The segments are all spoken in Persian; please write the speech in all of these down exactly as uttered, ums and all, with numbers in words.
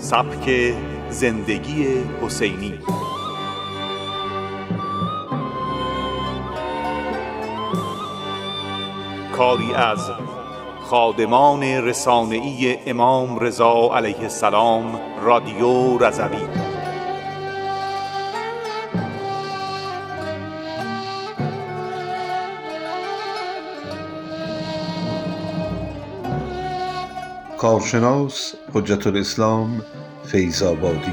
سبک زندگی حسینی. کاری از خادمان رسانه‌ای امام رضا علیه السلام رادیو رضوی. کارشناس حجت الاسلام فیض‌آبادی.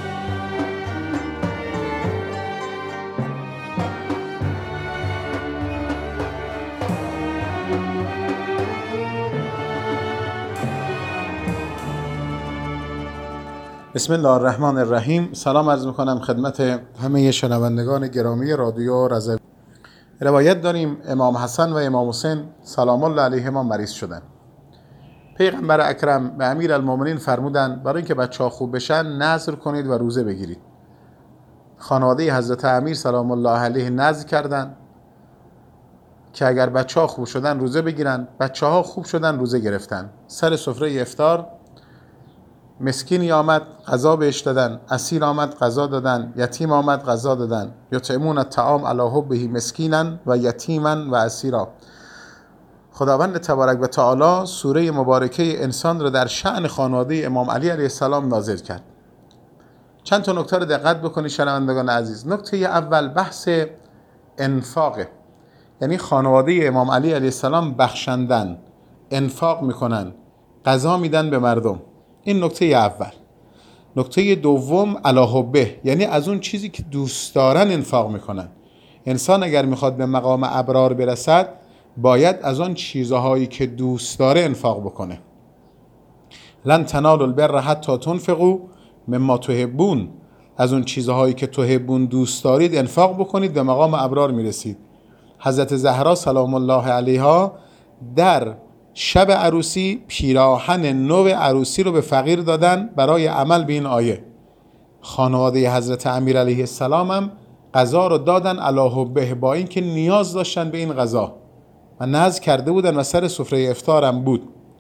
بسم الله الرحمن الرحیم. سلام عرض میکنم خدمت همه شنوندگان گرامی رادیو رضوی. روایت داریم امام حسن و امام حسین سلام الله علیهما مریض شدن. پیغمبر اکرم به امیرالمومنین فرمودند برای اینکه بچه‌ها خوب بشن نذر کنید و روزه بگیرید. خانواده حضرت امیر سلام الله علیه نذر کردند که اگر بچه‌ها خوب شدن روزه بگیرن. بچه‌ها خوب شدن روزه گرفتن. سر سفره افطار مسکینی آمد غذا بهش دادن، اسیر آمد غذا دادن، یتیم آمد غذا دادن. یطعمون الطعام علی حبه مسکینا و یتیما و اسیرا. خداوند تبارک و تعالی سوره مبارکه انسان را در شأن خانواده امام علی علیه السلام نازل کرد. چند تا نکته رو دقت بکنید شنوندگان عزیز. نکته اول بحث انفاقه، یعنی خانواده امام علی علیه السلام بخشندن، انفاق میکنن، غذا میدن به مردم. این نکته اول. نکته دوم علی حبه، یعنی از اون چیزی که دوست دارن انفاق میکنن. انسان اگر میخواد به مقام ابرار برسد باید از آن چیزهایی که دوست داره انفاق بکنه. لن تنالوا البر حتی تنفقوا مما تحبون. از اون چیزهایی که تحبون دوست دارید انفاق بکنید، به مقام ابرار میرسید. حضرت زهرا سلام الله علیها در شب عروسی پیراهن نو عروسی رو به فقیر دادن برای عمل به این آیه. خانواده حضرت امیر علیه السلام هم غذا رو دادن علی حبه، با اینکه نیاز داشتن به این غذا و نذر کرده بودن و سر سفره افطار هم بود.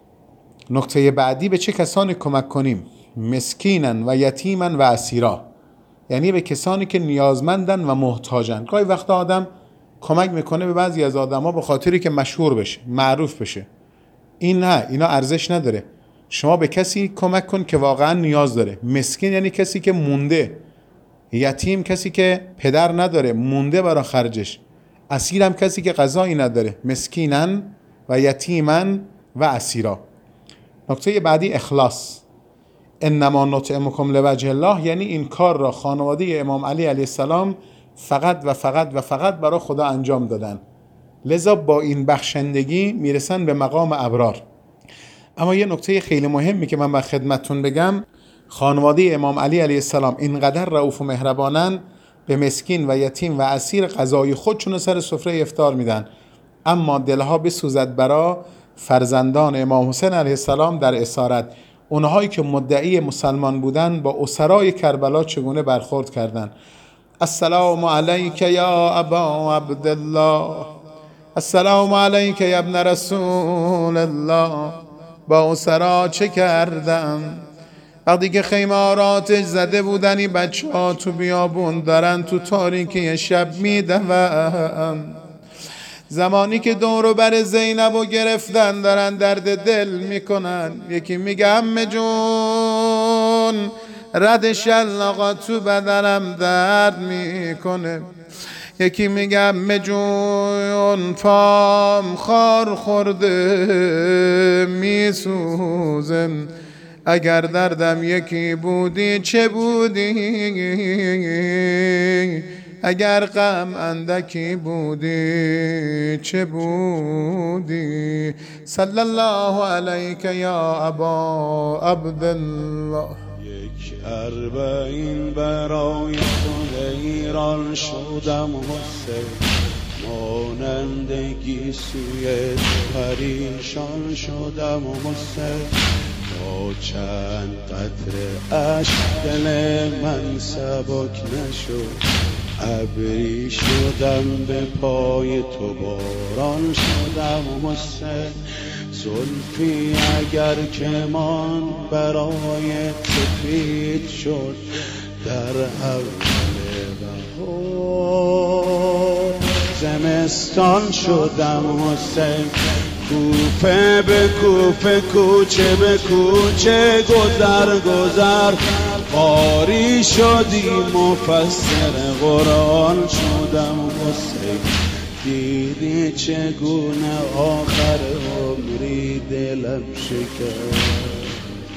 نکته بعدی به چه کسانی کمک کنیم؟ مسکینن و یتیمن و اسیرا، یعنی به کسانی که نیازمندن و محتاجن. گاهی وقتا آدم کمک میکنه به بعضی از آدما به خاطری که مشهور بشه، معروف بشه. این نه، اینا ارزش نداره. شما به کسی کمک کن که واقعا نیاز داره. مسکین یعنی کسی که مونده، یتیم کسی که پدر نداره مونده برای خرجش، اسیر هم کسی که غذایی نداره. مسکینن و یتیمن و اسیرا. نکته بعدی اخلاص. انما نطعمکم لوجه الله، یعنی این کار را خانواده امام علی علیه السلام فقط و فقط و فقط برای خدا انجام دادن، لذا با این بخشندگی میرسن به مقام ابرار. اما یه نکته خیلی مهمی که من با خدمتتون بگم، خانواده امام علی علیه السلام اینقدر رئوف و مهربانن، به مسکین و یتیم و اسیر غذای خودشون سر سفره افطار میدن، اما دلها بسوزد برا فرزندان امام حسین علیه السلام در اسارت. اونهایی که مدعی مسلمان بودن با اسرای کربلا چگونه برخورد کردن. السلام علیک یا ابا عبدالله، السلام علیک یا ابن رسول الله. با اسرا چه کردم؟ وقتی که خیماراتش زده بودنی بچه ها تو بیابون دارن تو تاریکی شب میدوم. زمانی که دور و بر زینب و گرفتن دارن درد دل میکنن، یکی میگه عمه جون رد شلاقا تو بدنم درد میکنه، یکی میگه عمه جون پام خار خورده میسوزه، اگر دردم یکی بودی چه بودی، اگر غم اندکی بودی چه بودی. صلی الله علیک یا ابا عبدالله. یک اربعین برای تو ایران شدم حسین، مانندگی سوی پریشان شدم حسین. با چند قطره اشک دل من سبک نشد، ابری شدم به پای تو باران شدم حسین. زلفی اگر کمان برای سفید شد در اول بهار، زمستان شدم حسین، کوفه به کوفه، کوچه به کوچه، گذر گذر قاری شدی، مفسر قرآن شدم حسین. دیدی چگونه آخر عمری دلم شکست،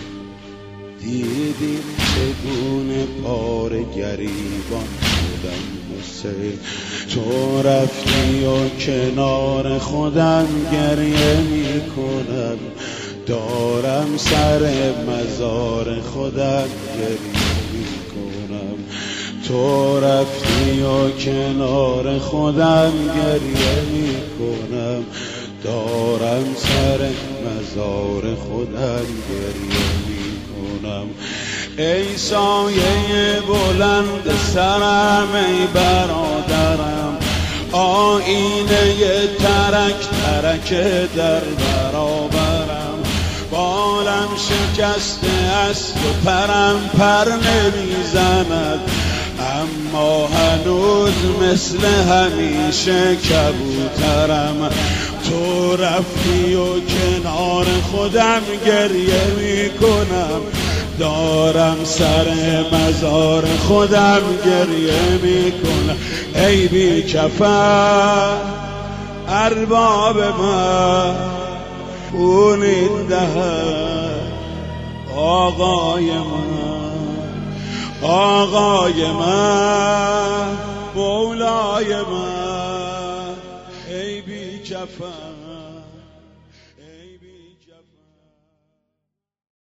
دیدی چگونه پار گریبان شدم حسین. تو رفتی و کنار خودم گریه می کنم، دارم سر مزار خودم گریه می کنم. تو رفتی و کنار خودم گریه می کنم، دارم سر مزار خودم گریه می کنم. ای سایه بلند سرم، ای برادرم، آینه ترک ترک در برابرم. بالم شکسته است و پرم پر نمیزند، اما هنوز مثل همیشه کبوترم. تو رفتی و کنار خودم گریه می کنم، دارم سر مزار خودم گریه می کنم. ای بی کفن ارباب من، خونین دهد آقای من، آقای من، مولای من. ای بی کفن